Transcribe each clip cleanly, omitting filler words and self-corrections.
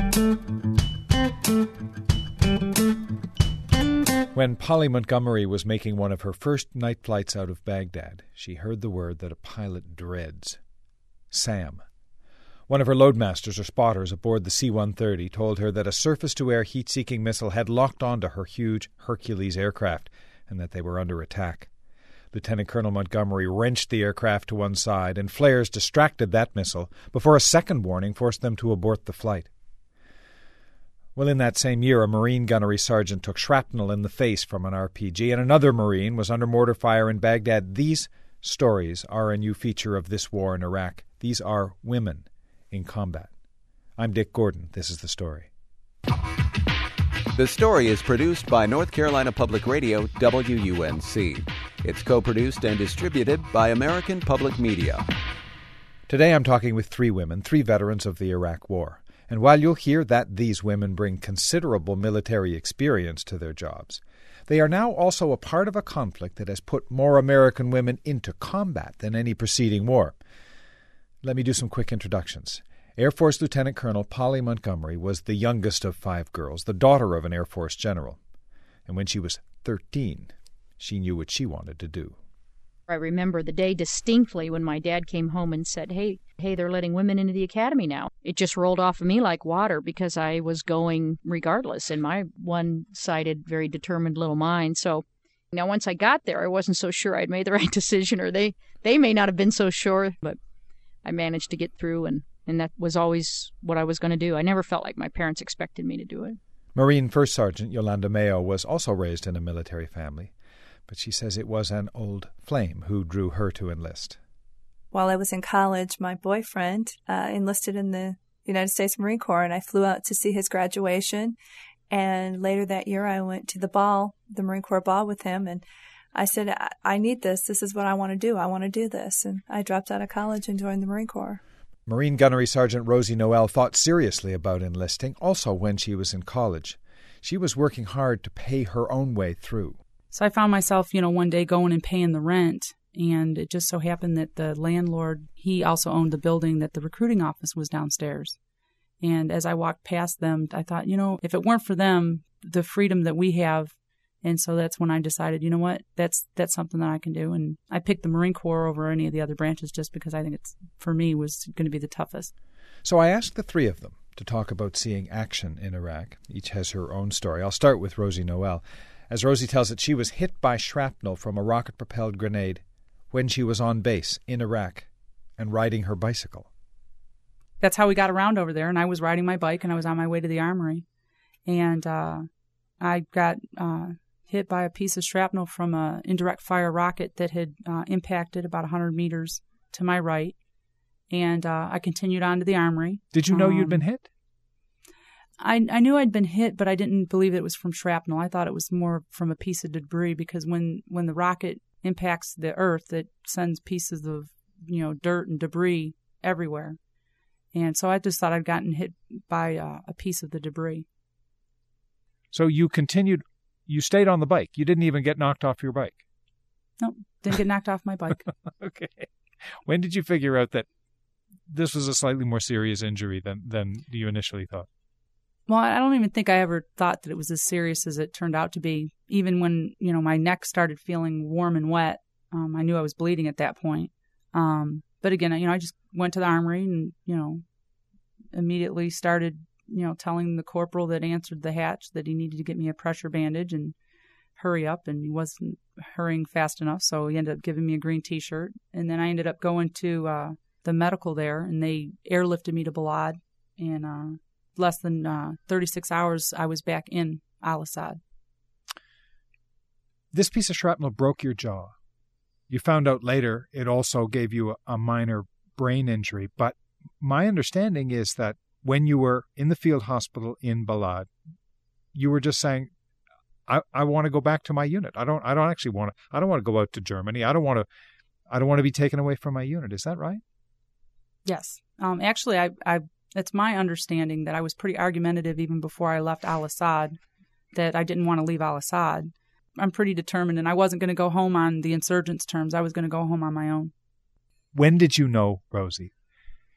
When Polly Montgomery was making one of her first night flights out of Baghdad, she heard the word that a pilot dreads. Sam. One of her loadmasters or spotters aboard the C-130 told her that a surface-to-air heat-seeking missile had locked onto her huge Hercules aircraft and that they were under attack. Lieutenant Colonel Montgomery wrenched the aircraft to one side, and flares distracted that missile before a second warning forced them to abort the flight. Well, in that same year, a Marine gunnery sergeant took shrapnel in the face from an RPG, and another Marine was under mortar fire in Baghdad. These stories are a new feature of this war in Iraq. These are women in combat. I'm Dick Gordon. This is The Story. The Story is produced by North Carolina Public Radio, WUNC. It's co-produced and distributed by American Public Media. Today I'm talking with three women, three veterans of the Iraq War. And while you'll hear that these women bring considerable military experience to their jobs, they are now also a part of a conflict that has put more American women into combat than any preceding war. Let me do some quick introductions. Air Force Lieutenant Colonel Polly Montgomery was the youngest of five girls, the daughter of an Air Force general. And when she was 13, she knew what she wanted to do. I remember the day distinctly when my dad came home and said, hey, they're letting women into the academy now. It just rolled off of me like water because I was going regardless in my one-sided, very determined little mind. So now once I got there, I wasn't so sure I'd made the right decision, or they may not have been so sure, but I managed to get through, and that was always what I was going to do. I never felt like my parents expected me to do it. Marine First Sergeant Yolanda Mayo was also raised in a military family, but she says it was an old flame who drew her to enlist. While I was in college, my boyfriend enlisted in the United States Marine Corps, and I flew out to see his graduation. And later that year, I went to the ball, the Marine Corps ball with him, and I said, I need this. This is what I want to do. I want to do this. And I dropped out of college and joined the Marine Corps. Marine Gunnery Sergeant Rosie Noel thought seriously about enlisting, also when she was in college. She was working hard to pay her own way through. So I found myself, one day going and paying the rent. And it just so happened that the landlord, he also owned the building that the recruiting office was downstairs. And as I walked past them, I thought, if it weren't for them, the freedom that we have. And so that's when I decided, you know what, that's something that I can do. And I picked the Marine Corps over any of the other branches just because I think it's, for me, was going to be the toughest. So I asked the three of them to talk about seeing action in Iraq. Each has her own story. I'll start with Rosie Noel. As Rosie tells it, she was hit by shrapnel from a rocket-propelled grenade when she was on base in Iraq and riding her bicycle. That's how we got around over there, and I was riding my bike, and I was on my way to the armory. And I got hit by a piece of shrapnel from an indirect fire rocket that had impacted about 100 meters to my right. And I continued on to the armory. Did you know you'd been hit? I knew I'd been hit, but I didn't believe it was from shrapnel. I thought it was more from a piece of debris, because when the rocket impacts the earth, it sends pieces of, dirt and debris everywhere. And so I just thought I'd gotten hit by a piece of the debris. So you stayed on the bike. You didn't even get knocked off your bike. No, didn't get knocked off my bike. Okay. When did you figure out that this was a slightly more serious injury than you initially thought? Well, I don't even think I ever thought that it was as serious as it turned out to be. Even when, my neck started feeling warm and wet, I knew I was bleeding at that point. But again, I just went to the armory and, immediately started, telling the corporal that answered the hatch that he needed to get me a pressure bandage and hurry up. And he wasn't hurrying fast enough, so he ended up giving me a green T-shirt. And then I ended up going to the medical there, and they airlifted me to Balad. And less than 36 hours, I was back in Al-Assad. This piece of shrapnel broke your jaw. You found out later it also gave you a minor brain injury. But my understanding is that when you were in the field hospital in Balad, you were just saying, I want to go back to my unit. I don't want to go out to Germany. I don't want to be taken away from my unit. Is that right? Yes. Actually, it's my understanding that I was pretty argumentative even before I left Al-Assad, that I didn't want to leave Al-Assad. I'm pretty determined, and I wasn't going to go home on the insurgents' terms. I was going to go home on my own. When did you know, Rosie,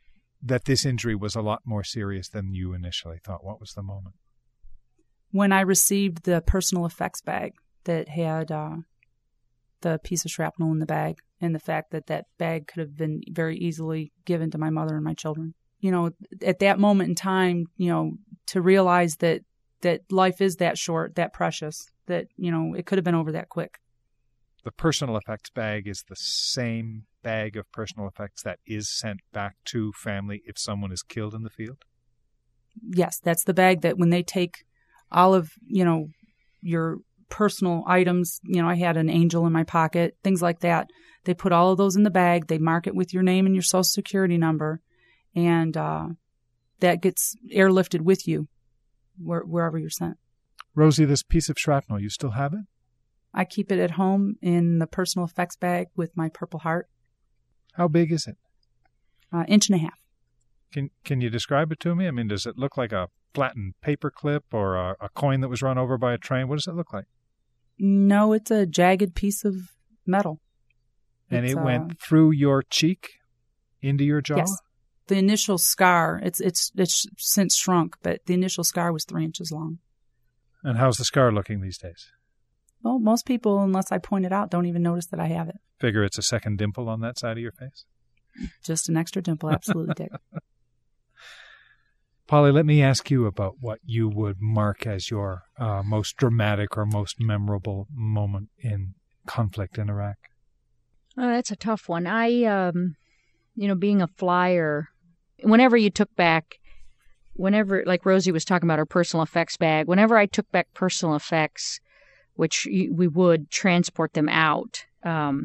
that this injury was a lot more serious than you initially thought? What was the moment? When I received the personal effects bag that had the piece of shrapnel in the bag, and the fact that that bag could have been very easily given to my mother and my children. At that moment in time, to realize that life is that short, that precious, that, it could have been over that quick. The personal effects bag is the same bag of personal effects that is sent back to family if someone is killed in the field? Yes, that's the bag that when they take all of, your personal items, I had an angel in my pocket, things like that. They put all of those in the bag. They mark it with your name and your social security number. And that gets airlifted with you wherever you're sent. Rosie, this piece of shrapnel, you still have it? I keep it at home in the personal effects bag with my Purple Heart. How big is it? 1.5 inches. Can you describe it to me? I mean, does it look like a flattened paper clip or a coin that was run over by a train? What does it look like? No, it's a jagged piece of metal. And it went through your cheek into your jaw? Yes. The initial scar, it's since shrunk, but the initial scar was 3 inches long. And how's the scar looking these days? Well, most people, unless I point it out, don't even notice that I have it. Figure it's a second dimple on that side of your face? Just an extra dimple, absolutely, Dick. Polly, let me ask you about what you would mark as your most dramatic or most memorable moment in conflict in Iraq. Oh, that's a tough one. I, being a flyer, whenever you took back, like Rosie was talking about her personal effects bag, whenever I took back personal effects, which we would transport them out, and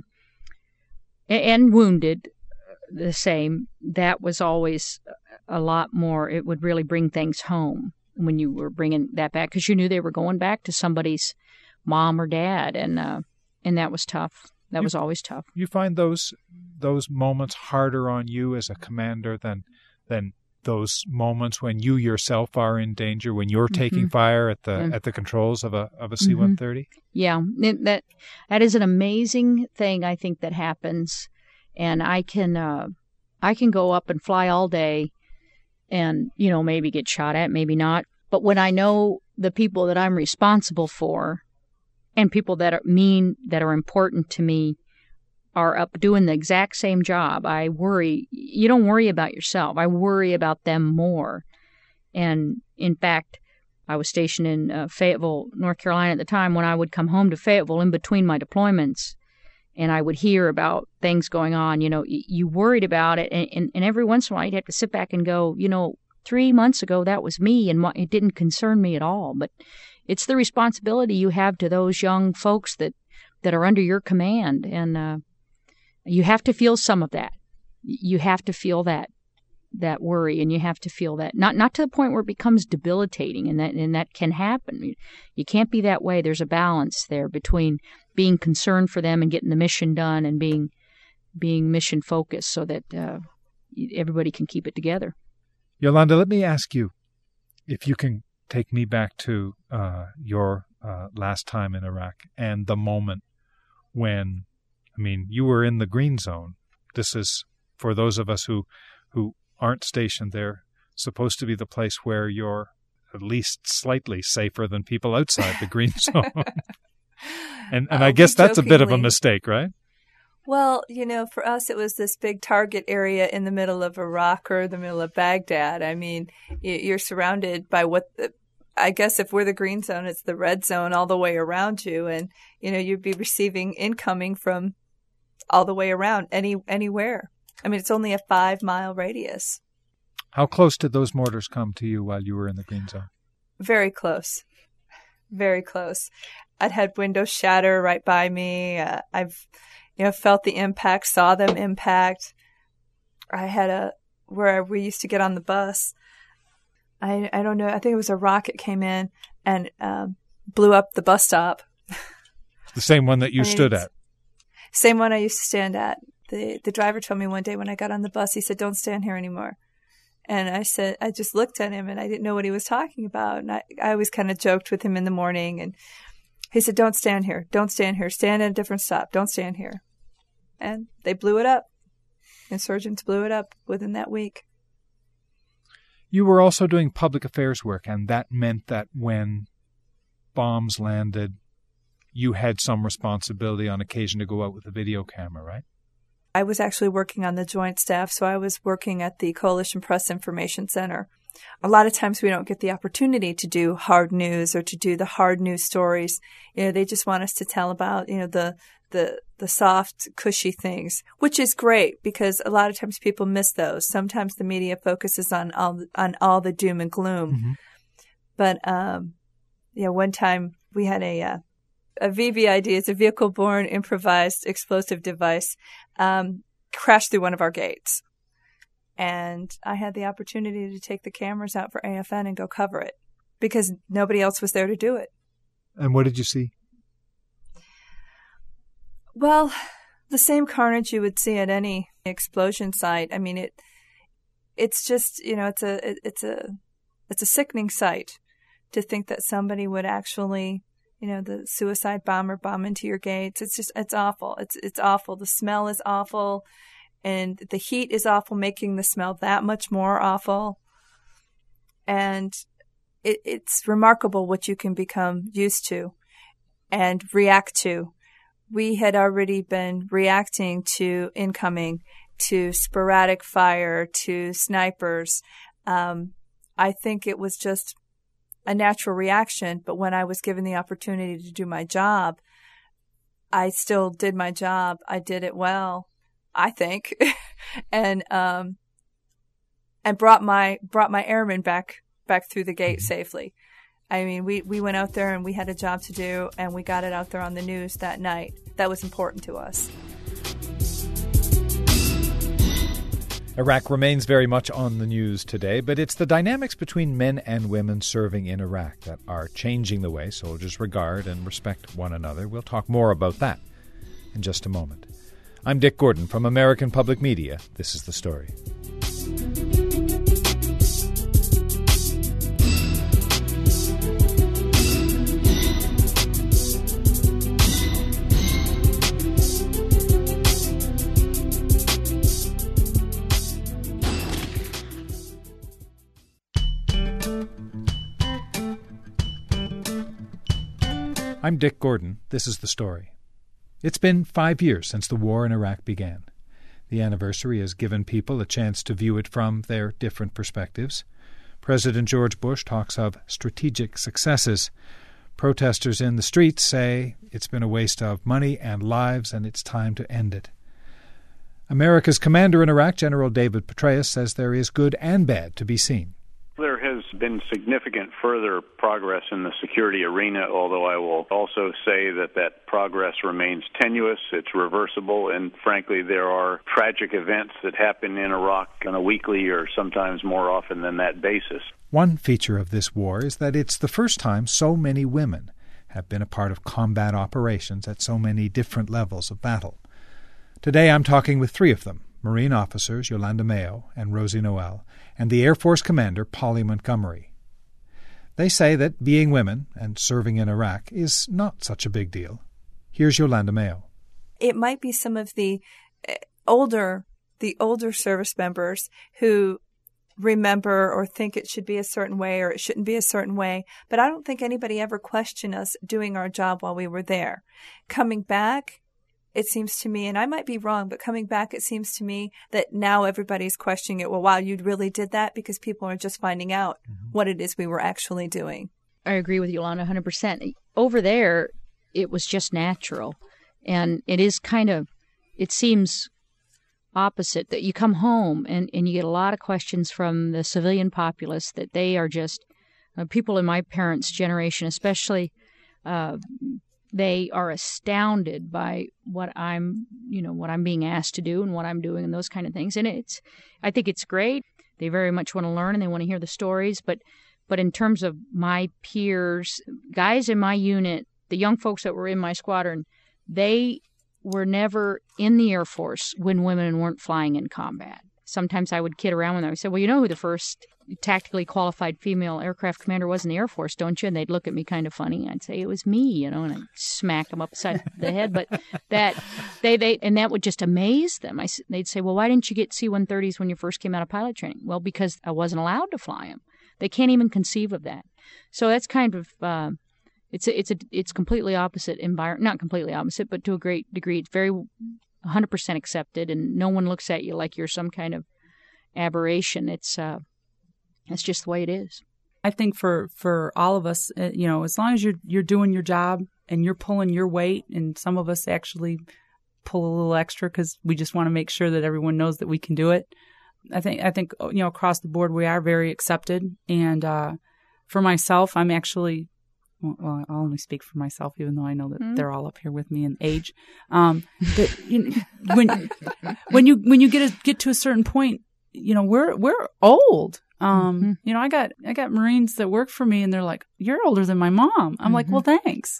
wounded, the same, that was always a lot more. It would really bring things home when you were bringing that back, because you knew they were going back to somebody's mom or dad, and that was tough. That was always tough. You find those moments harder on you as a commander than those moments when you yourself are in danger, when you're taking fire at the controls of a C-130? Yeah, that is an amazing thing, I think, that happens. And I can go up and fly all day and, maybe get shot at, maybe not. But when I know the people that I'm responsible for and people that are important to me are up doing the exact same job, I worry. You don't worry about yourself. I worry about them more. And in fact, I was stationed in Fayetteville, North Carolina at the time. When I would come home to Fayetteville in between my deployments, and I would hear about things going on, you worried about it. And every once in a while, you'd have to sit back and go, 3 months ago, that was me, and it didn't concern me at all. But it's the responsibility you have to those young folks that are under your command. And you have to feel some of that. You have to feel that worry, and you have to feel that, not to the point where it becomes debilitating, and that can happen. You can't be that way. There's a balance there between being concerned for them and getting the mission done, and being mission focused, so that everybody can keep it together. Yolanda, let me ask you if you can take me back to your last time in Iraq and the moment when, you were in the green zone. This is, for those of us who aren't stationed there, supposed to be the place where you're at least slightly safer than people outside the green zone. and I guess that's a bit of a mistake, right? Well, for us, it was this big target area in the middle of Iraq or the middle of Baghdad. You're surrounded by I guess if we're the green zone, it's the red zone all the way around you. And, you'd be receiving incoming from all the way around, anywhere. It's only a 5-mile radius. How close did those mortars come to you while you were in the green zone? Very close. Very close. I'd had windows shatter right by me. I've felt the impact, saw them impact. I had where we used to get on the bus. I don't know. I think it was a rocket came in and blew up the bus stop. The same one that you stood at? Same one I used to stand at. The driver told me one day when I got on the bus, he said, "Don't stand here anymore." And I said, I just looked at him and I didn't know what he was talking about. And I always kind of joked with him in the morning. And he said, "Don't stand here. Don't stand here. Stand at a different stop. Don't stand here." And they blew it up. Insurgents blew it up within that week. You were also doing public affairs work, and that meant that when bombs landed, you had some responsibility on occasion to go out with a video camera, right? I was actually working on the joint staff, so I was working at the Coalition Press Information Center. A lot of times we don't get the opportunity to do hard news or to do the hard news stories. They just want us to tell about, the soft, cushy things, which is great because a lot of times people miss those. Sometimes the media focuses on all the doom and gloom. Mm-hmm. But, one time we had a VVID, it's a vehicle-borne improvised explosive device, crashed through one of our gates. And I had the opportunity to take the cameras out for AFN and go cover it because nobody else was there to do it. And what did you see? Well, the same carnage you would see at any explosion site. I mean, it's just, it's a sickening sight to think that somebody would actually, the suicide bomber bomb into your gates. It's awful. It's awful. The smell is awful. And the heat is awful, making the smell that much more awful. And it's remarkable what you can become used to and react to. We had already been reacting to incoming, to sporadic fire, to snipers. I think it was just a natural reaction. But when I was given the opportunity to do my job, I still did my job. I did it well, I think, and brought my airmen back through the gate safely. I mean, we went out there and we had a job to do, and we got it out there on the news that night. That was important to us. Iraq remains very much on the news today, but it's the dynamics between men and women serving in Iraq that are changing the way soldiers regard and respect one another. We'll talk more about that in just a moment. I'm Dick Gordon from American Public Media. This is The Story. I'm Dick Gordon. This is The Story. It's been 5 years since the war in Iraq began. The anniversary has given people a chance to view it from their different perspectives. President George Bush talks of strategic successes. Protesters in the streets say it's been a waste of money and lives and it's time to end it. America's commander in Iraq, General David Petraeus, says there is good and bad to be seen. There has been significant further progress in the security arena, although I will also say that progress remains tenuous, it's reversible, and frankly there are tragic events that happen in Iraq on a weekly or sometimes more often than that basis. One feature of this war is that it's the first time so many women have been a part of combat operations at so many different levels of battle. Today I'm talking with three of them, Marine officers Yolanda Mayo and Rosie Noel, and the Air Force commander Polly Montgomery. They say that being women and serving in Iraq is not such a big deal. Here's Yolanda Mayo. It might be some of the older service members who remember or think it should be a certain way or it shouldn't be a certain way, but I don't think anybody ever questioned us doing our job while we were there. Coming back, it seems to me, and I might be wrong, but coming back, it seems to me that now everybody's questioning it. Well, wow, you really did that? Because people are just finding out what it is we were actually doing. I agree with Yolanda 100%. Over there, it was just natural. And it is it seems opposite, that you come home and you get a lot of questions from the civilian populace that they are just, people in my parents' generation especially, they are astounded by what I'm being asked to do and what I'm doing and those kind of things. And I think it's great. They very much want to learn and they want to hear the stories. But in terms of my peers, guys in my unit, the young folks that were in my squadron, they were never in the Air Force when women weren't flying in combat. sometimes I would kid around with them. I said, well, you know who the first tactically qualified female aircraft commander was in the Air Force, don't you? And they'd look at me kind of funny. I'd say, it was me, and I'd smack them upside the head. But that would just amaze them. They'd say, well, why didn't you get C-130s when you first came out of pilot training? Well, because I wasn't allowed to fly them. They can't even conceive of that. So that's kind of it's completely opposite environment. Not completely opposite, but to a great degree, it's very 100% accepted, and no one looks at you like you're some kind of aberration. It's just the way it is. I think for all of us, as long as you're doing your job and you're pulling your weight, and some of us actually pull a little extra because we just want to make sure that everyone knows that we can do it. I think across the board we are very accepted. And for myself, I'm actually, well, I'll only speak for myself, even though I know that they're all up here with me in age. But when you get to a certain point, we're old. I got Marines that work for me, and they're like, "You're older than my mom." I'm like, "Well, thanks."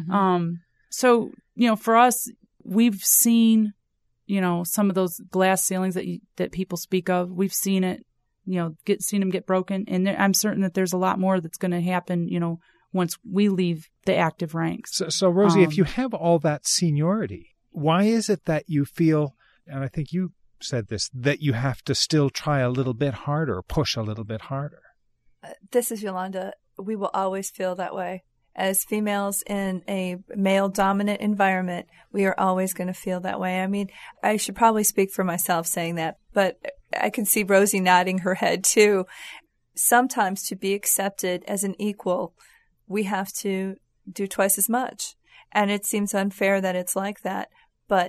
So for us, we've seen, some of those glass ceilings that people speak of. We've seen it, seen them get broken, and I'm certain that there's a lot more that's going to happen, once we leave the active ranks. So Rosie, if you have all that seniority, why is it that you feel, and I think you said this, that you have to still try a little bit harder, push a little bit harder? This is Yolanda. We will always feel that way. As females in a male-dominant environment, we are always going to feel that way. I mean, I should probably speak for myself saying that, but I can see Rosie nodding her head too. Sometimes to be accepted as an equal, we have to do twice as much. And it seems unfair that it's like that. But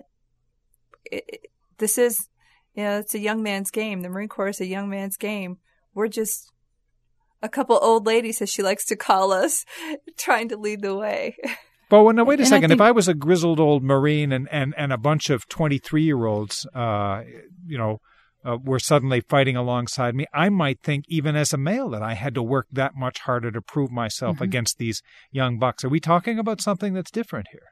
this is, it's a young man's game. The Marine Corps is a young man's game. We're just a couple old ladies, as she likes to call us, trying to lead the way. Well, now, wait a second. If I was a grizzled old Marine and a bunch of 23-year-olds, were suddenly fighting alongside me, I might think, even as a male, that I had to work that much harder to prove myself against these young bucks. Are we talking about something that's different here?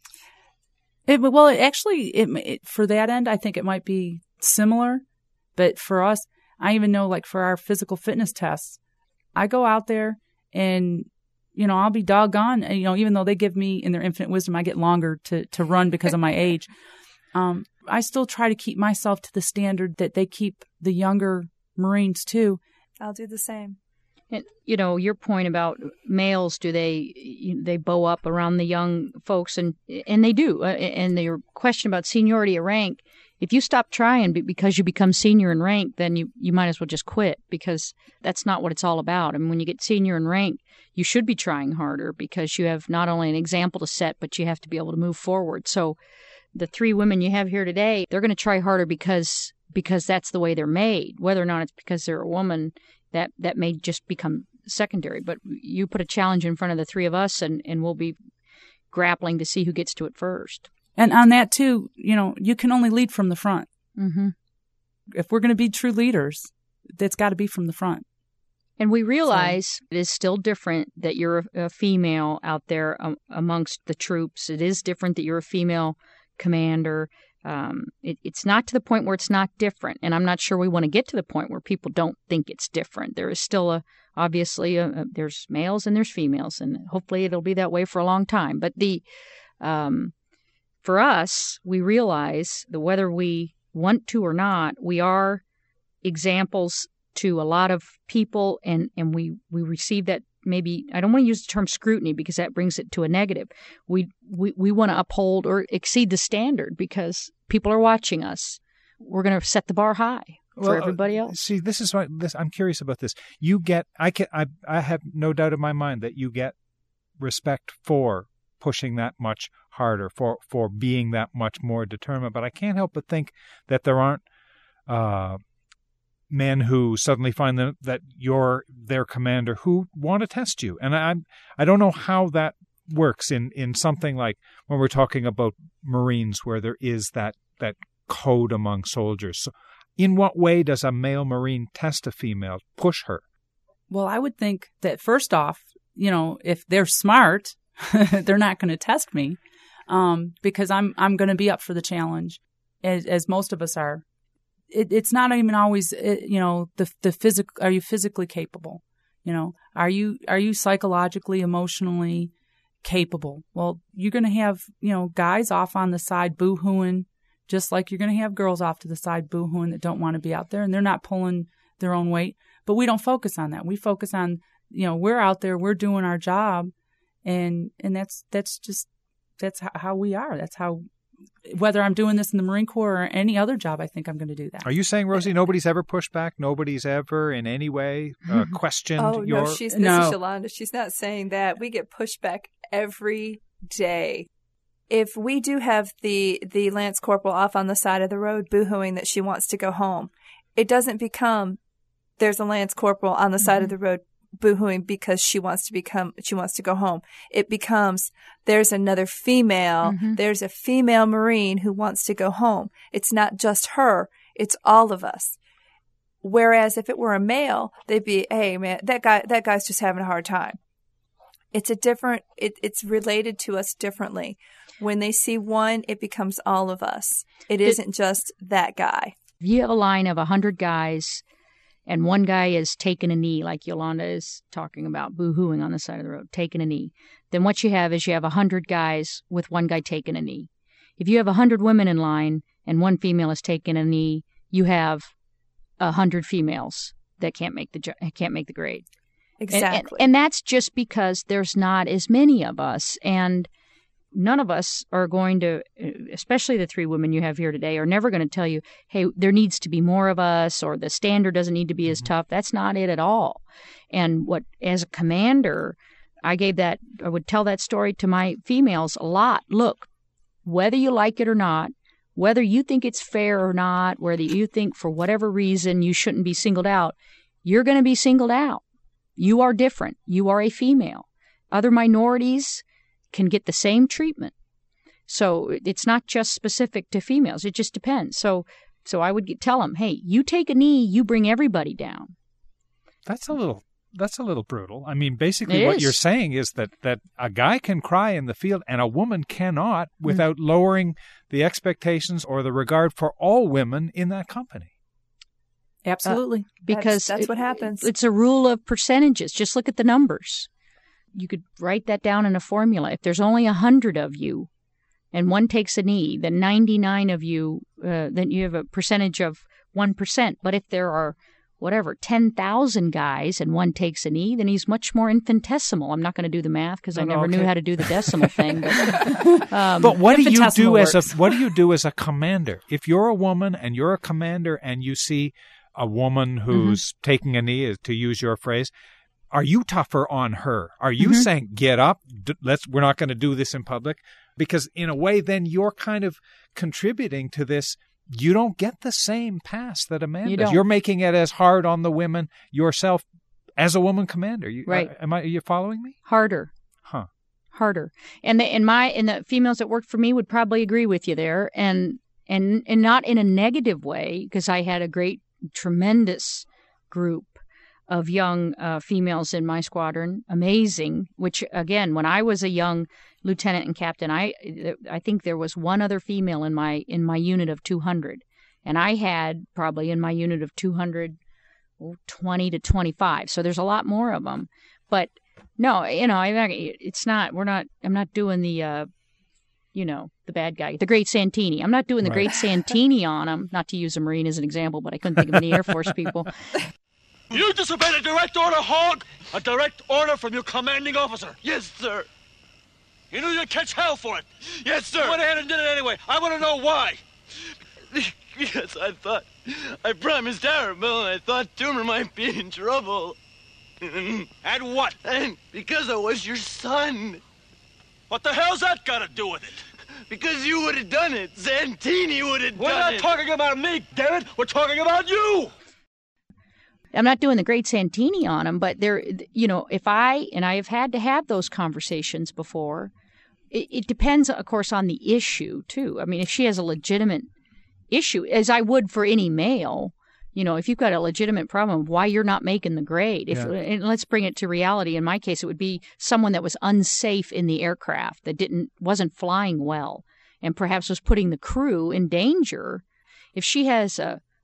For that end, I think it might be similar. But for us, I even know, like for our physical fitness tests, I go out there and, I'll be doggone, even though they give me, in their infinite wisdom, I get longer to run because of my age. I still try to keep myself to the standard that they keep the younger Marines too. I'll do the same. And, your point about males, do they bow up around the young folks? And they do. And your question about seniority of rank, if you stop trying because you become senior in rank, then you might as well just quit, because that's not what it's all about. I mean, when you get senior in rank, you should be trying harder, because you have not only an example to set, but you have to be able to move forward. So the 3 women you have here today, they're going to try harder because that's the way they're made. Whether or not it's because they're a woman, that may just become secondary. But you put a challenge in front of the 3 of us, and we'll be grappling to see who gets to it first. And on that too, you can only lead from the front. If we're going to be true leaders, it's got to be from the front. And we realize it is still different that you're a female out there amongst the troops. It is different that you're a female commander. It's not to the point where it's not different. And I'm not sure we want to get to the point where people don't think it's different. There is still obviously there's males and there's females, and hopefully it'll be that way for a long time. But for us, we realize that whether we want to or not, we are examples to a lot of people, and we receive that. Maybe I don't want to use the term scrutiny, because that brings it to a negative. We want to uphold or exceed the standard because people are watching us. We're going to set the bar high for everybody else. See, this is what I'm curious about. This you get. I have no doubt in my mind that you get respect for pushing that much harder, for being that much more determined. But I can't help but think that there aren't men who suddenly find that you're their commander who want to test you. And I don't know how that works in something like when we're talking about Marines, where there is that code among soldiers. So in what way does a male Marine test a female, push her? Well, I would think that first off, if they're smart, they're not going to test me, because I'm going to be up for the challenge, as most of us are. it's not even always, the physical. Are you physically capable? Are you psychologically, emotionally capable? Well, you're going to have, guys off on the side boo-hooing, just like you're going to have girls off to the side boo-hooing that don't want to be out there and they're not pulling their own weight. But we don't focus on that. We focus on, we're out there, we're doing our job, and that's how we are. That's how, whether I'm doing this in the Marine Corps or any other job, I think I'm going to do that. Are you saying, Rosie, nobody's ever pushed back? Nobody's ever in any way questioned your... No, this is Yolanda. She's not saying that. We get pushback every day. If we do have the Lance Corporal off on the side of the road boo-hooing that she wants to go home, it doesn't become there's a Lance Corporal on the side of the road boo-hooing because she wants to go home. It becomes there's another female, there's a female Marine who wants to go home. It's not just her, it's all of us. Whereas if it were a male, they'd be, hey man, that guy's just having a hard time. It's it's related to us differently. When they see one, it becomes all of us. It isn't just that guy. If you have a line of 100 guys and one guy is taking a knee, like Yolanda is talking about, boo-hooing on the side of the road, taking a knee, then what you have is you have 100 guys with one guy taking a knee. If you have 100 women in line and one female is taking a knee, you have 100 females that can't make the grade. Exactly. And that's just because there's not as many of us, and none of us are going to, especially the 3 women you have here today, are never going to tell you, hey, there needs to be more of us, or the standard doesn't need to be as tough. That's not it at all. And as a commander, I would tell that story to my females a lot. Look, whether you like it or not, whether you think it's fair or not, whether you think for whatever reason you shouldn't be singled out, you're going to be singled out. You are different. You are a female. Other minorities can get the same treatment. So it's not just specific to females. It just depends. So I would tell them, hey, you take a knee, you bring everybody down. That's a little brutal. I mean, basically what you're saying is that a guy can cry in the field and a woman cannot without lowering the expectations or the regard for all women in that company. Absolutely. Because that's what happens. It's a rule of percentages. Just look at the numbers. You could write that down in a formula. If there's only 100 of you and one takes a knee, then 99 of you, then you have a percentage of 1%. But if there are, 10,000 guys and one takes a knee, then he's much more infinitesimal. I'm not going to do the math because I never knew how to do the decimal thing. But what do you do as a commander? If you're a woman and you're a commander and you see a woman who's taking a knee, to use your phrase, are you tougher on her? Are you saying, get up, we're not going to do this in public? Because in a way, then you're kind of contributing to this. You don't get the same pass that a man does. You're making it as hard on the women yourself as a woman commander. Right. Are you following me? Harder. Huh. Harder. And the females that worked for me would probably agree with you there. And not in a negative way, because I had a tremendous group of young females in my squadron, amazing, which, again, when I was a young lieutenant and captain, I think there was one other female in my unit of 200, and I had probably in my unit of 200, 20 to 25, so there's a lot more of them. But no, it's not, I'm not doing the, the bad guy, the Great Santini. I'm not doing the Great Santini on him, not to use a Marine as an example, but I couldn't think of any Air Force people. You disobeyed a direct order, Hog! A direct order from your commanding officer. Yes, sir. You knew you'd catch hell for it. Yes, sir. You went ahead and did it anyway. I want to know why. Because I promised Arabelle and I thought Toomer might be in trouble. And what? And because I was your son. What the hell's that got to do with it? Because you would have done it. Santini would have done it. We're not talking about me, damn it. We're talking about you. I'm not doing the Great Santini on him, but if I have had to have those conversations before, it depends, of course, on the issue, too. I mean, if she has a legitimate issue, as I would for any male, if you've got a legitimate problem, why you're not making the grade. And let's bring it to reality. In my case, it would be someone that was unsafe in the aircraft, that wasn't flying well, and perhaps was putting the crew in danger. If she has a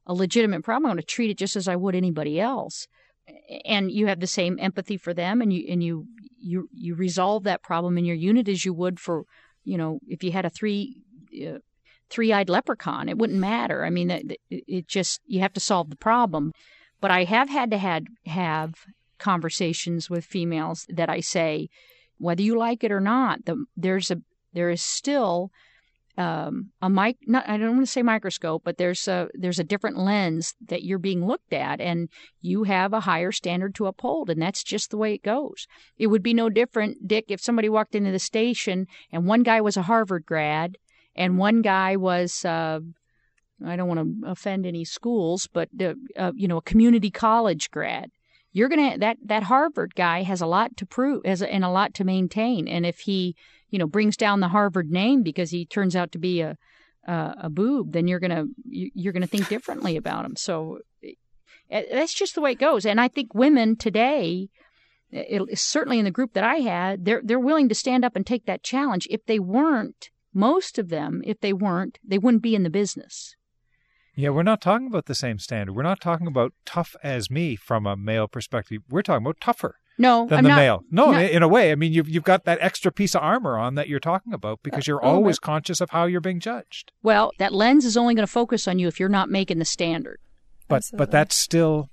a legitimate problem, I'm going to treat it just as I would anybody else. And you have the same empathy for them, and you resolve that problem in your unit as you would for, if you had a three-eyed leprechaun, it wouldn't matter. I mean, it just, you have to solve the problem. But I have had to have conversations with females that I say, whether you like it or not, there is still I don't want to say microscope, but there's a different lens that you're being looked at, and you have a higher standard to uphold, and that's just the way it goes. It would be no different, Dick, if somebody walked into the station and one guy was a Harvard grad and one guy was I don't want to offend any schools, but a community college grad. You're gonna that Harvard guy has a lot to prove and a lot to maintain, and if he brings down the Harvard name because he turns out to be a boob, then you're gonna think differently about him. So that's just the way it goes. And I think women today, certainly in the group that I had, they're willing to stand up and take that challenge. If they weren't, most of them, they wouldn't be in the business. Yeah, we're not talking about the same standard. We're not talking about tough as me from a male perspective. We're talking about tougher. No, than I'm the not, male. No, not, in a way. I mean, you've got that extra piece of armor on that you're talking about because you're always conscious of how you're being judged. Well, that lens is only going to focus on you if you're not making the standard. But that's still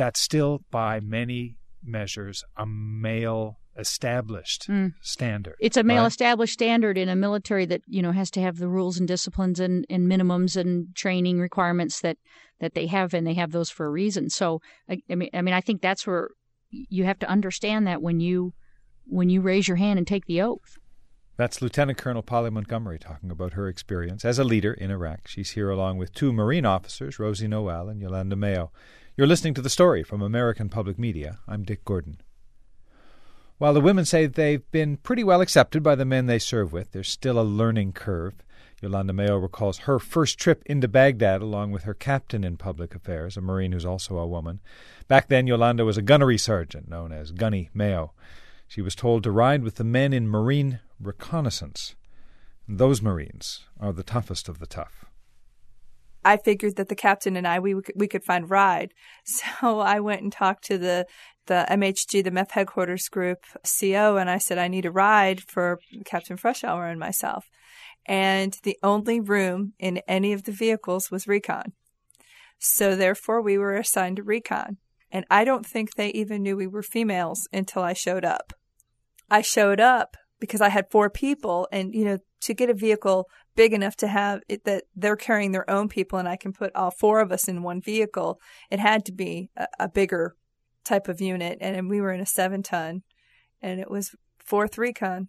by many measures a male established standard. It's a male established standard in a military that has to have the rules and disciplines and minimums and training requirements that they have, and they have those for a reason. So I mean I think that's where you have to understand that when you raise your hand and take the oath. That's Lieutenant Colonel Polly Montgomery talking about her experience as a leader in Iraq. She's here along with two Marine officers, Rosie Noel and Yolanda Mayo. You're listening to The Story from American Public Media. I'm Dick Gordon. While the women say they've been pretty well accepted by the men they serve with, there's still a learning curve. Yolanda Mayo recalls her first trip into Baghdad along with her captain in public affairs, a Marine who's also a woman. Back then, Yolanda was a gunnery sergeant known as Gunny Mayo. She was told to ride with the men in Marine reconnaissance. And those Marines are the toughest of the tough. I figured that the captain and I, we could find a ride. So I went and talked to the MHG, the MEF headquarters group CO, and I said, I need a ride for Captain Freshour and myself. And the only room in any of the vehicles was recon. So therefore, we were assigned to recon. And I don't think they even knew we were females until I showed up. I showed up because I had 4 people, and, to get a vehicle big enough to have it that they're carrying their own people and I can put all 4 of us in one vehicle, it had to be a bigger type of unit. And we were in a 7-ton, and it was 4th Recon.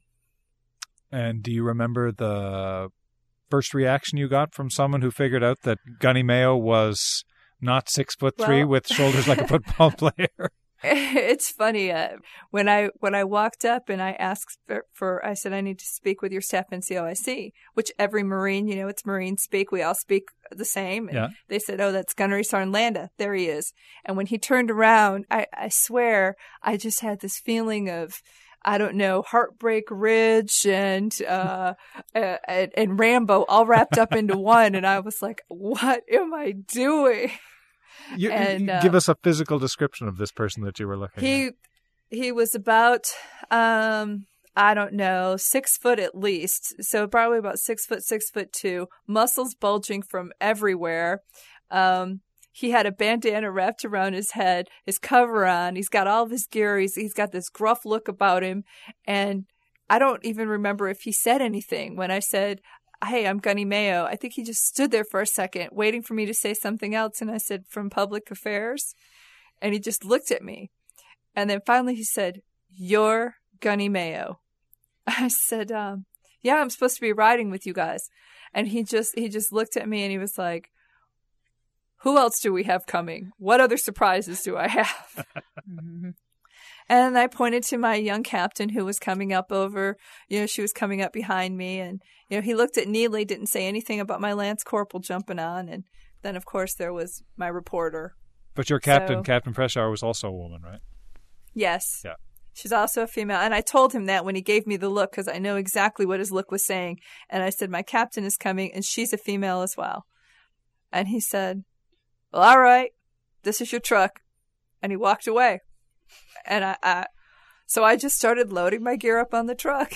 And do you remember the first reaction you got from someone who figured out that Gunny Mayo was not 6'3" with shoulders like a football player? It's funny. When I walked up and I asked I said, I need to speak with your staff NCOIC, which every Marine, it's Marine speak. We all speak the same. And they said, oh, that's Gunnery Sergeant Landa. There he is. And when he turned around, I swear, I just had this feeling of, I don't know, Heartbreak Ridge and Rambo all wrapped up into one. And I was like, what am I doing? You give us a physical description of this person that you were looking at. He was about, I don't know, 6 foot at least. So probably about 6 foot, 6'2", muscles bulging from everywhere. He had a bandana wrapped around his head, his cover on. He's got all of his gear. He's got this gruff look about him. And I don't even remember if he said anything when I said, hey, I'm Gunny Mayo. I think he just stood there for a second waiting for me to say something else. And I said, from Public Affairs. And he just looked at me. And then finally he said, you're Gunny Mayo. I said, yeah, I'm supposed to be riding with you guys. And he just looked at me and he was like, who else do we have coming? What other surprises do I have? And I pointed to my young captain who was coming up over, she was coming up behind me. And, he looked at Neely, didn't say anything about my Lance Corporal jumping on. And then, of course, there was my reporter. But your captain, Captain Freshour, was also a woman, right? Yes. Yeah. She's also a female. And I told him that when he gave me the look, because I know exactly what his look was saying. And I said, my captain is coming, and she's a female as well. And he said, well, all right, this is your truck. And he walked away. And so I just started loading my gear up on the truck.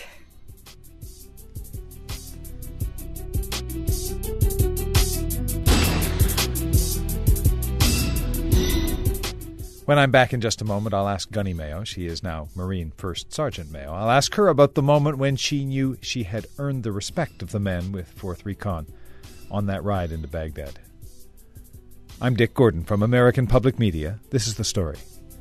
When I'm back in just a moment, I'll ask Gunny Mayo. She is now Marine First Sergeant Mayo. I'll ask her about the moment when she knew she had earned the respect of the men with 4th Recon on that ride into Baghdad. I'm Dick Gordon from American Public Media. This is The Story.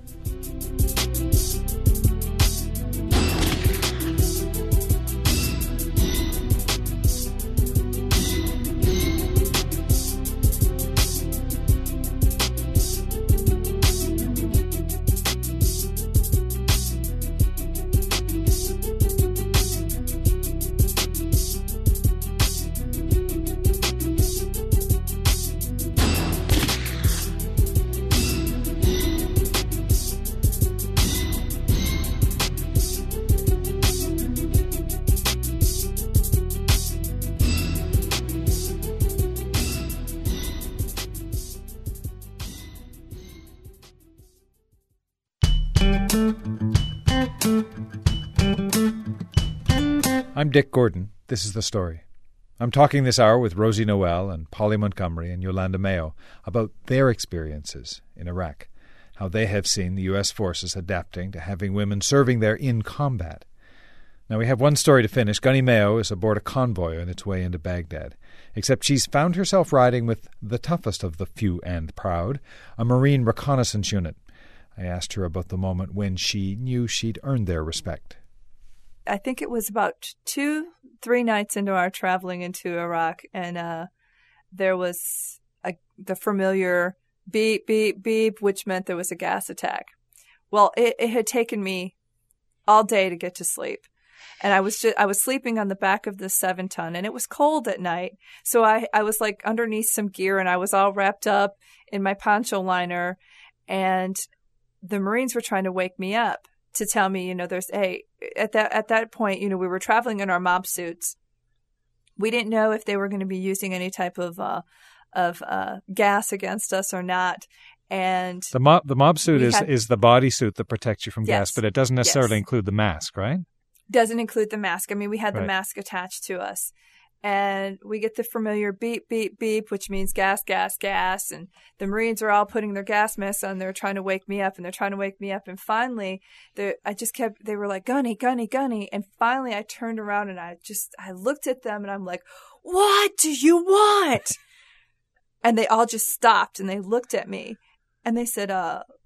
I'm Dick Gordon. This is The Story. I'm talking this hour with Rosie Noel and Polly Montgomery and Yolanda Mayo about their experiences in Iraq, how they have seen the U.S. forces adapting to having women serving there in combat. Now, we have one story to finish. Gunny Mayo is aboard a convoy on its way into Baghdad, except she's found herself riding with the toughest of the few and proud, a Marine reconnaissance unit. I asked her about the moment when she knew she'd earned their respect. I think it was about 2-3 nights into our traveling into Iraq, and there was the familiar beep, beep, beep, which meant there was a gas attack. Well, it had taken me all day to get to sleep. And I was sleeping on the back of the 7-ton, and it was cold at night. So I was like underneath some gear, and I was all wrapped up in my poncho liner, and the Marines were trying to wake me up to tell me, at that point, we were traveling in our mob suits. We didn't know if they were going to be using any type of gas against us or not. And the mob suit is the bodysuit that protects you from gas, but it doesn't necessarily include the mask, right? Doesn't include the mask. I mean, we had the mask attached to us. And we get the familiar beep, beep, beep, which means gas, gas, gas. And the Marines are all putting their gas masks on. They're trying to wake me up, and they're trying to wake me up. And finally, they were like, Gunny, Gunny, Gunny. And finally, I turned around and I looked at them, and I'm like, what do you want? And they all just stopped, and they looked at me, and they said,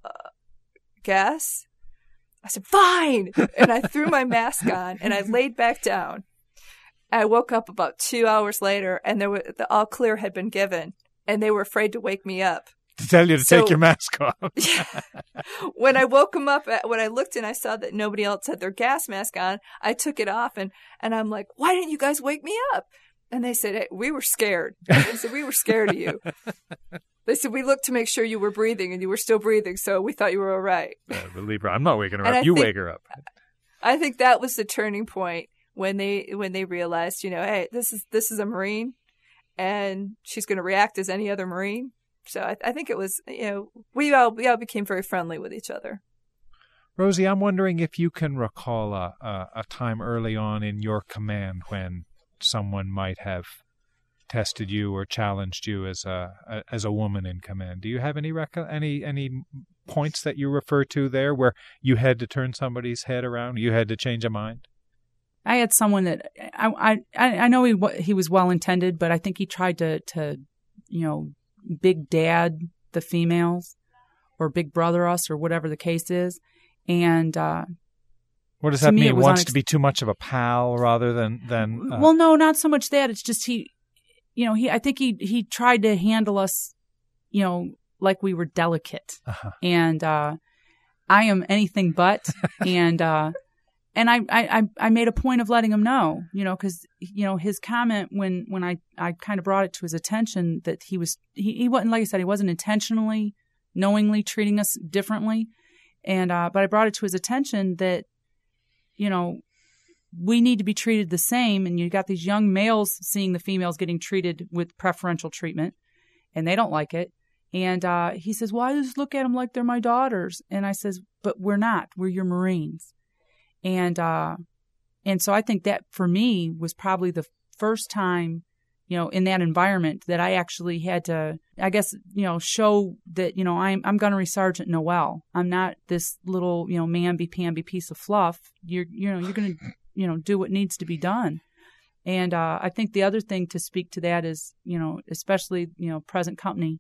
gas? I said, fine. And I threw my mask on, and I laid back down. I woke up about 2 hours later, and the all clear had been given, and they were afraid to wake me up. To tell you to take your mask off. When I woke them up, when I looked and I saw that nobody else had their gas mask on, I took it off, and I'm like, why didn't you guys wake me up? And they said, hey, we were scared. They said, we were scared of you. They said, we looked to make sure you were breathing, and you were still breathing, so we thought you were all right. Believe her, I'm not waking her up. You wake her up. I think that was the turning point. When they realized, hey, this is a Marine, and she's going to react as any other Marine. So I think it was, we all became very friendly with each other. Rosie, I'm wondering if you can recall a time early on in your command when someone might have tested you or challenged you as a woman in command. Do you have any points that you refer to there where you had to turn somebody's head around, you had to change a mind? I had someone that I know he was well intended, but I think he tried to big dad the females or big brother us or whatever the case is, and what does that mean? Wants to be too much of a pal rather than Well, no, not so much that. It's just I think he tried to handle us, like we were delicate, and I am anything but, and. And I made a point of letting him know, because, his comment when I kind of brought it to his attention that he wasn't, like I said, he wasn't intentionally, knowingly treating us differently. And, but I brought it to his attention that, we need to be treated the same. And you got these young males seeing the females getting treated with preferential treatment, and they don't like it. And he says, well, I just look at them like they're my daughters. And I says, but we're not. We're your Marines. And so I think that for me was probably the first time, in that environment that I actually had to, I guess, show that, I'm Gunnery Sergeant Noel. I'm not this little, mamby-pamby piece of fluff. You're going to, do what needs to be done. And I think the other thing to speak to that is, especially, present company,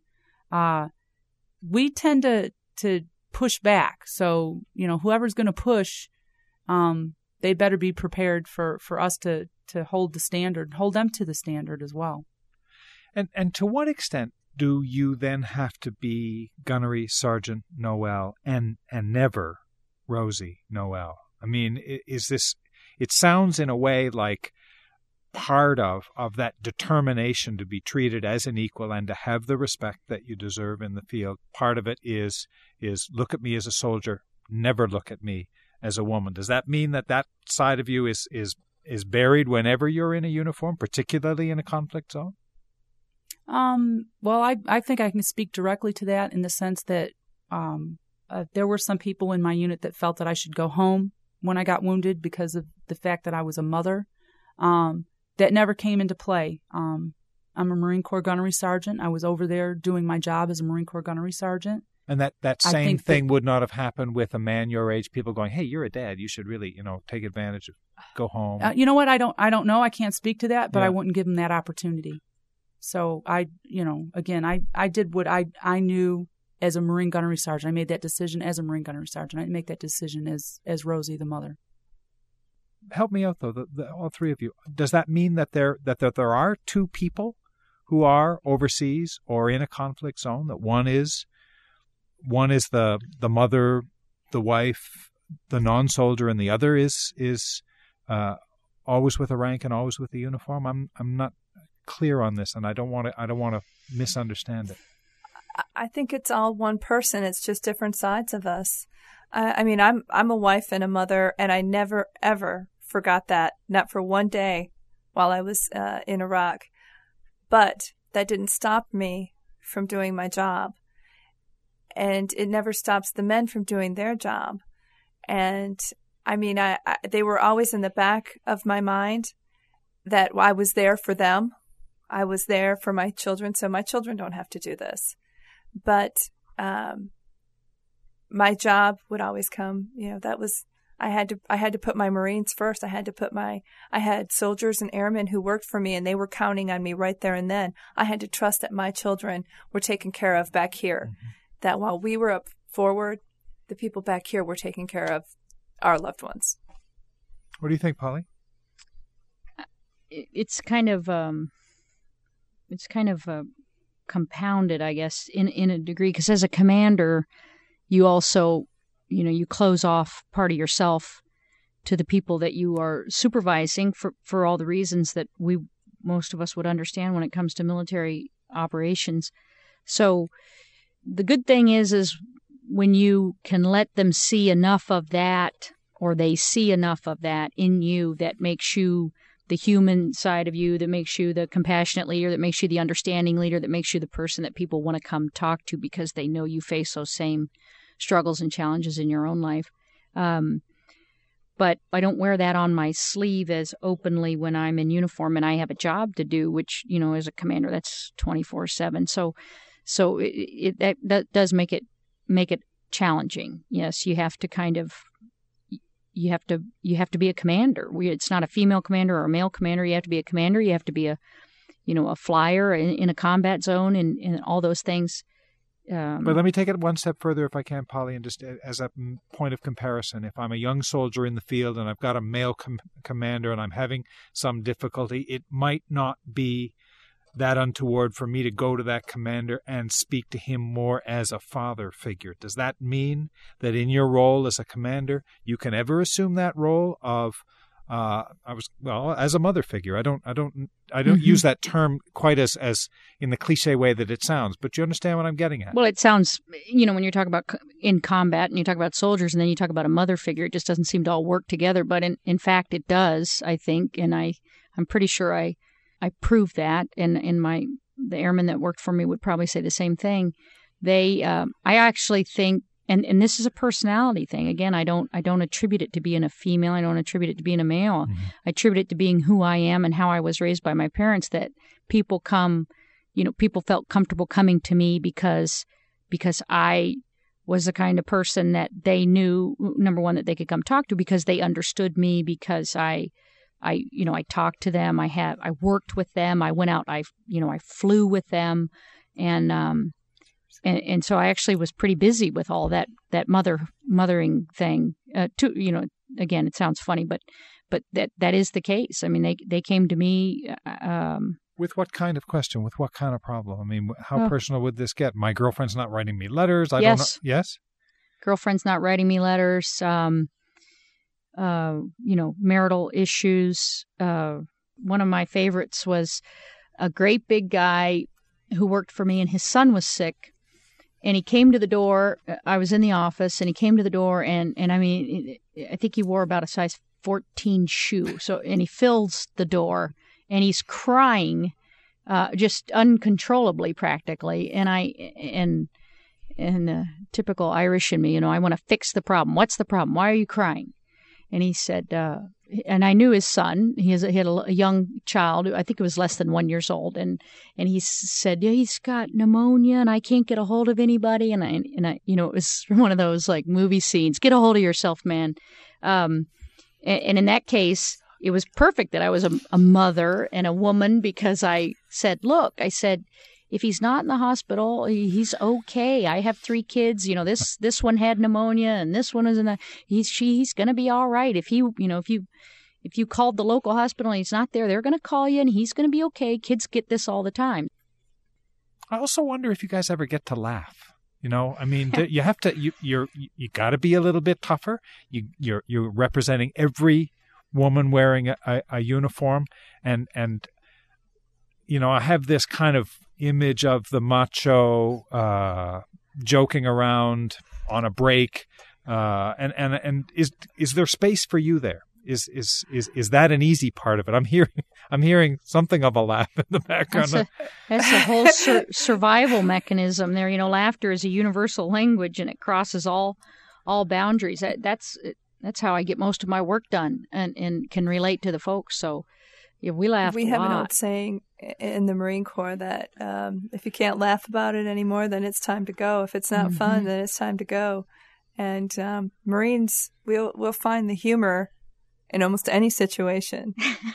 we tend to push back. So, whoever's going to push, they better be prepared for us to hold them to the standard as well. And to what extent do you then have to be Gunnery Sergeant Noel and never Rosie Noel? I mean, it sounds in a way like part of that determination to be treated as an equal and to have the respect that you deserve in the field. Part of it is look at me as a soldier, never look at me as a woman. Does that mean that side of you is buried whenever you're in a uniform, particularly in a conflict zone? Well, I think I can speak directly to that in the sense that there were some people in my unit that felt that I should go home when I got wounded because of the fact that I was a mother. That never came into play. I'm a Marine Corps Gunnery Sergeant. I was over there doing my job as a Marine Corps Gunnery Sergeant. And that same thing would not have happened with a man your age, people going, hey, you're a dad. You should really, take advantage of, go home. You know what? I don't know. I can't speak to that, but I wouldn't give him that opportunity. So I did what I knew as a Marine Gunnery Sergeant. I made that decision as a Marine Gunnery Sergeant. I didn't make that decision as Rosie, the mother. Help me out, though, all three of you. Does that mean that there are two people who are overseas or in a conflict zone, that one is the mother, the wife, the non-soldier, and the other is always with a rank and always with the uniform? I'm not clear on this, and I don't want to misunderstand it. I think it's all one person. It's just different sides of us. I mean, I'm a wife and a mother, and I never ever forgot that, not for one day while I was in Iraq. But that didn't stop me from doing my job. And it never stops the men from doing their job. And I mean, they were always in the back of my mind that I was there for them. I was there for my children, so my children don't have to do this. But my job would always come. I had to put my Marines first. I had soldiers and airmen who worked for me, and they were counting on me right there and then. I had to trust that my children were taken care of back here. Mm-hmm. That while we were up forward, the people back here were taking care of our loved ones. What do you think, Polly? It's kind of compounded, I guess, in a degree, because as a commander, you also, you close off part of yourself to the people that you are supervising for all the reasons that most of us would understand when it comes to military operations. So the good thing is when you can let them see enough of that, or they see enough of that in you, that makes you the human side of you, that makes you the compassionate leader, that makes you the understanding leader, that makes you the person that people want to come talk to because they know you face those same struggles and challenges in your own life. But I don't wear that on my sleeve as openly when I'm in uniform and I have a job to do, which, as a commander, that's 24/7. So that does make it challenging. Yes, you have to kind of, you have to be a commander. It's not a female commander or a male commander. You have to be a commander. You have to be a flyer in a combat zone and all those things. But let me take it one step further, if I can, Polly, and just as a point of comparison. If I'm a young soldier in the field and I've got a male commander and I'm having some difficulty, it might not be that untoward for me to go to that commander and speak to him more as a father figure. Does that mean that in your role as a commander, you can ever assume that role of as a mother figure? I don't mm-hmm. use that term quite as in the cliche way that it sounds, but you understand what I'm getting at. Well, it sounds, when you talk about in combat and you talk about soldiers and then you talk about a mother figure, it just doesn't seem to all work together. But in fact, it does, I think, and I'm pretty sure I proved that in my the airmen that worked for me would probably say the same thing. I actually think, and this is a personality thing. Again, I don't attribute it to being a female. I don't attribute it to being a male. Mm-hmm. I attribute it to being who I am and how I was raised by my parents, that people felt comfortable coming to me because I was the kind of person that they knew, number one, that they could come talk to, because they understood me, because I talked to them. I worked with them. I went out. I flew with them, and so I actually was pretty busy with all that mothering thing. Again, it sounds funny, but that is the case. I mean, they came to me. With what kind of question? With what kind of problem? I mean, how personal would this get? My girlfriend's not writing me letters. I don't know. Yes? Girlfriend's not writing me letters. Marital issues. One of my favorites was a great big guy who worked for me, and his son was sick. And he came to the door. I was in the office, and he came to the door, and I mean, I think he wore about a size 14 shoe. And he fills the door, and he's crying, just uncontrollably, practically. And typical Irish in me, I want to fix the problem. What's the problem? Why are you crying? And he said, and I knew his son. He had a young child. I think it was less than 1 year old. And he said, yeah, he's got pneumonia, and I can't get a hold of anybody. And I, it was one of those like movie scenes. Get a hold of yourself, man. And in that case, it was perfect that I was a mother and a woman, because I said, look, if he's not in the hospital, he's okay. I have 3 kids. This one had pneumonia, and this one is he's going to be all right. If you called the local hospital and he's not there, they're going to call you, and he's going to be okay. Kids get this all the time. I also wonder if you guys ever get to laugh. I mean, you have to. You got to be a little bit tougher. You're representing every woman wearing a uniform, and I have this kind of image of the macho joking around on a break, and is there space for you there? Is that an easy part of it? I'm hearing something of a laugh in the background. That's a whole survival mechanism there. Laughter is a universal language, and it crosses all boundaries. That's how I get most of my work done, and can relate to the folks. So yeah, we laugh. We have an old saying in the Marine Corps that if you can't laugh about it anymore, then it's time to go. If it's not fun, then it's time to go. And Marines, we'll find the humor in almost any situation.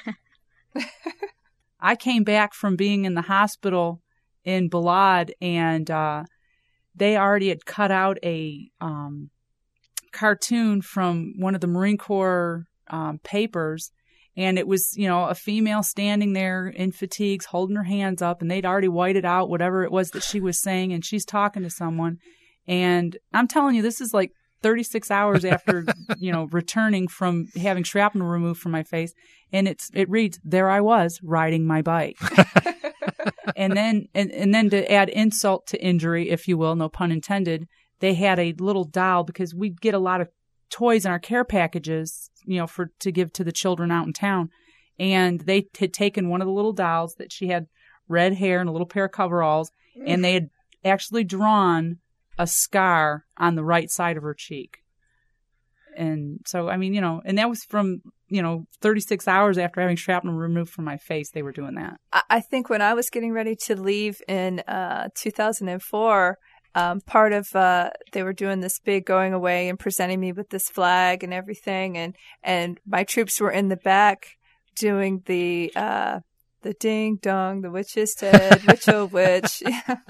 I came back from being in the hospital in Balad, and they already had cut out a cartoon from one of the Marine Corps papers. And it was, a female standing there in fatigues, holding her hands up, and they'd already whited out whatever it was that she was saying, and she's talking to someone. And I'm telling you, this is like 36 hours after, returning from having shrapnel removed from my face. And it reads, there I was, riding my bike. and then to add insult to injury, if you will, no pun intended, they had a little doll, because we'd get a lot of toys in our care packages, to give to the children out in town. And they had taken one of the little dolls that she had red hair and a little pair of coveralls, and they had actually drawn a scar on the right side of her cheek. And so, I mean, and that was from, 36 hours after having shrapnel removed from my face, they were doing that. I think when I was getting ready to leave in 2004, part of they were doing this big going away and presenting me with this flag and everything, and my troops were in the back doing the ding dong, the witch is dead, witch oh witch.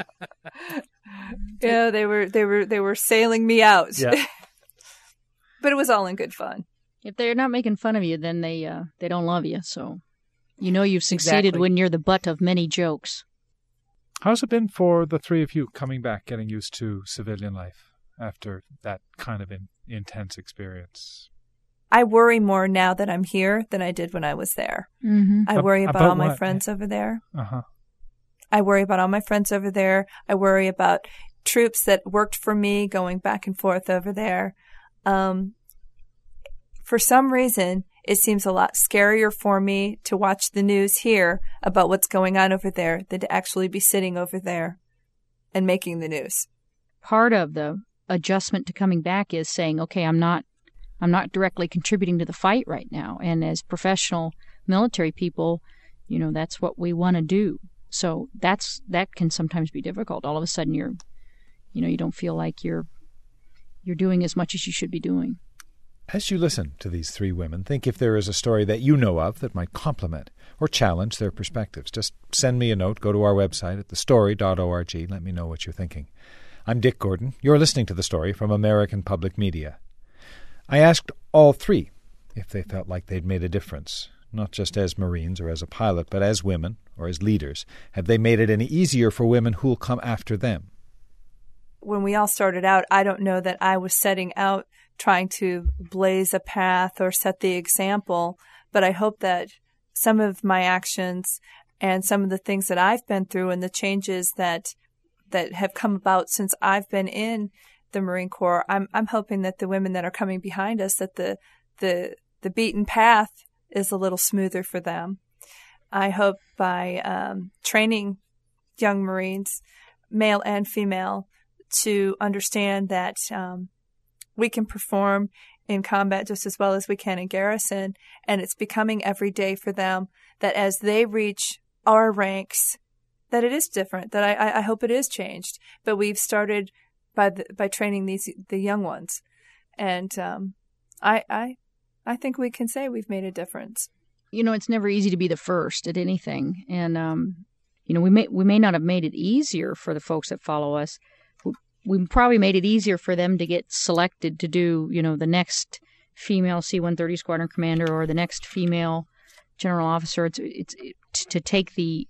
Yeah, they were sailing me out. Yeah. But it was all in good fun. If they're not making fun of you, then they don't love you. So you've succeeded when you're the butt of many jokes. How's it been for the 3 of you coming back, getting used to civilian life after that kind of intense experience? I worry more now that I'm here than I did when I was there. Mm-hmm. I worry about all my friends over there. Uh-huh. I worry about all my friends over there. I worry about troops that worked for me going back and forth over there. For some reason, it seems a lot scarier for me to watch the news here about what's going on over there than to actually be sitting over there and making the news. Part of the adjustment to coming back is saying, okay, I'm not directly contributing to the fight right now. And as professional military people, that's what we want to do. So that can sometimes be difficult. All of a sudden you don't feel like you're doing as much as you should be doing. As you listen to these three women, think if there is a story that you know of that might complement or challenge their perspectives. Just send me a note. Go to our website at thestory.org. Let me know what you're thinking. I'm Dick Gordon. You're listening to The Story from American Public Media. I asked all three if they felt like they'd made a difference, not just as Marines or as a pilot, but as women or as leaders. Have they made it any easier for women who'll come after them? When we all started out, I don't know that I was setting out trying to blaze a path or set the example, but I hope that some of my actions and some of the things that I've been through and the changes that have come about since I've been in the Marine Corps, I'm hoping that the women that are coming behind us, that the beaten path is a little smoother for them. I hope by training young Marines, male and female, to understand that we can perform in combat just as well as we can in garrison, and it's becoming every day for them that as they reach our ranks, that it is different, that I hope it is changed. But we've started by training the young ones, and I think we can say we've made a difference. It's never easy to be the first at anything, and we may not have made it easier for the folks that follow us. We probably made it easier for them to get selected to do, the next female C-130 squadron commander or the next female general officer. It's to take the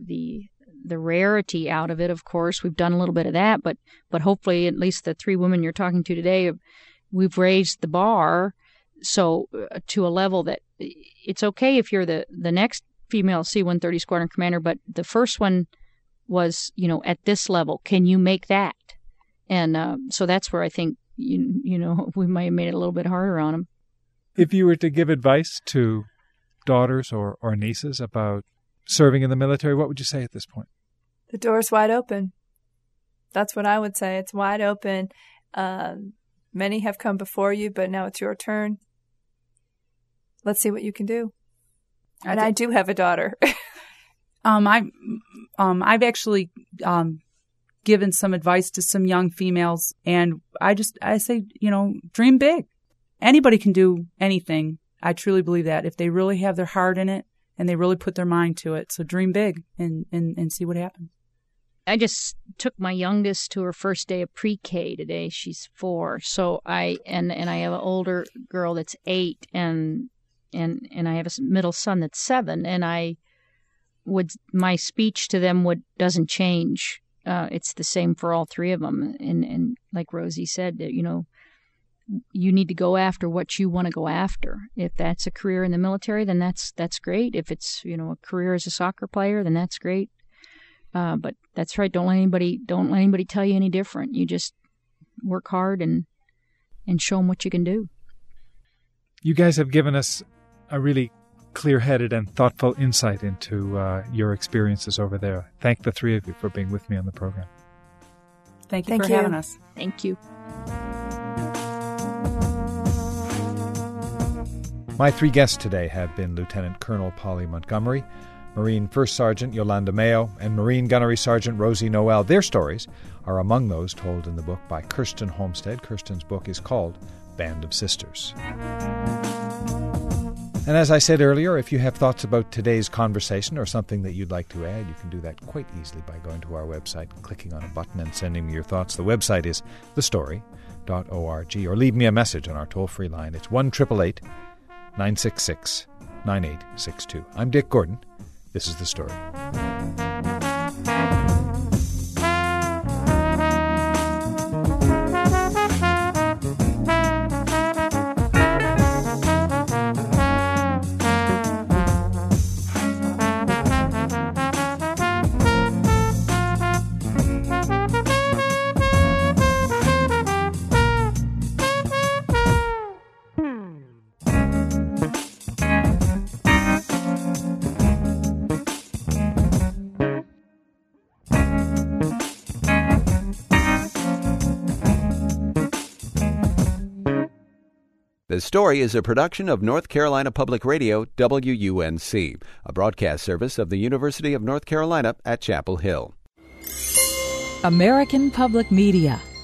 rarity out of it. Of course, we've done a little bit of that, but hopefully, at least the three women you're talking to today, we've raised the bar so to a level that it's okay if you're the next female C-130 squadron commander, but the first one was, at this level. Can you make that? And so that's where I think, we might have made it a little bit harder on them. If you were to give advice to daughters or nieces about serving in the military, what would you say at this point? The door's wide open. That's what I would say. It's wide open. Many have come before you, but now it's your turn. Let's see what you can do. And I do have a daughter. I've actually given some advice to some young females, and I say, dream big. Anybody can do anything. I truly believe that if they really have their heart in it and they really put their mind to it. So dream big and see what happens. I just took my youngest to her first day of pre-K today. She's 4. So I have an older girl that's 8 and I have a middle son that's 7, and my speech to them doesn't change. It's the same for all three of them. And like Rosie said, you need to go after what you want to go after. If that's a career in the military, then that's great. If it's, a career as a soccer player, then that's great. But that's right. Don't let anybody tell you any different. You just work hard and show them what you can do. You guys have given us a really clear-headed and thoughtful insight into your experiences over there. Thank the three of you for being with me on the program. Thank you for having us. Thank you. My three guests today have been Lieutenant Colonel Polly Montgomery, Marine First Sergeant Yolanda Mayo, and Marine Gunnery Sergeant Rosie Noel. Their stories are among those told in the book by Kirsten Homestead. Kirsten's book is called Band of Sisters. And as I said earlier, if you have thoughts about today's conversation or something that you'd like to add, you can do that quite easily by going to our website, clicking on a button and sending me your thoughts. The website is thestory.org, or leave me a message on our toll-free line. It's 1-888-966-9862. I'm Dick Gordon. This is The Story. This story is a production of North Carolina Public Radio, WUNC, a broadcast service of the University of North Carolina at Chapel Hill. American Public Media